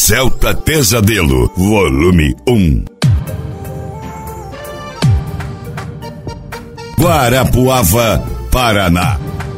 Celta Pesadelo, volume 1. Guarapuava, Paraná.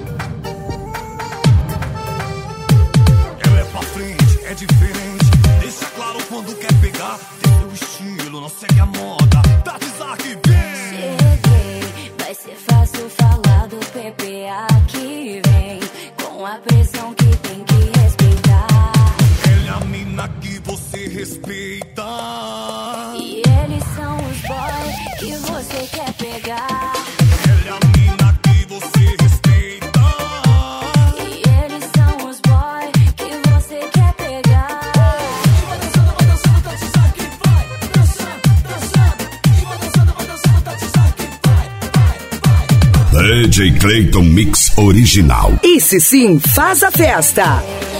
Ela é pra frente, é diferente. Deixa claro quando quer pegar. Tem seu estilo, não segue a moda. Tá que vem. Cheguei, vai ser fácil falar do PPA que vem. Com a pressão que tem que respeitar. Ela é a mina que você respeita. E eles são os boys que você quer pegar. Ela é a mina que você respeita. E eles são os boys que você quer pegar. E vai dançando, Tati que vai. Dançando. E vai dançando, Tati que vai. DJ Clayton Mix original. Esse sim faz a festa.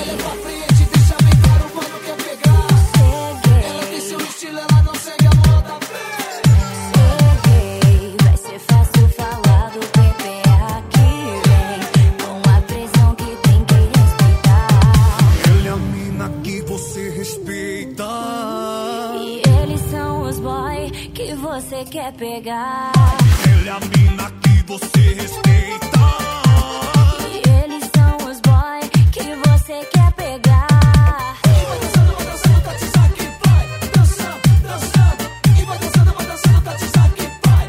Você quer pegar. Ela é a mina que você respeita. E eles são os boys que você quer pegar. E vai dançando, Tati que vai. Dançando. E vai dançando, Tati que vai.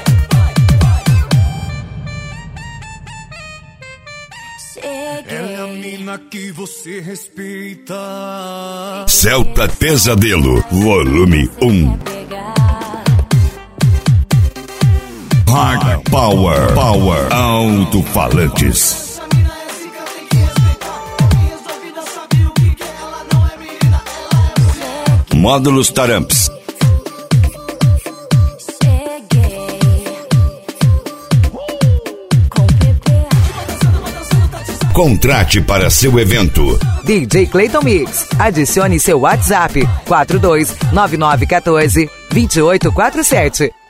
Cheguei. Ela é a mina que você respeita. Celta Pesadelo, volume 1. Hard Power, alto-falantes. Módulos Taramps. Contrate para seu evento. DJ Clayton Mix. Adicione seu WhatsApp 429914 2847.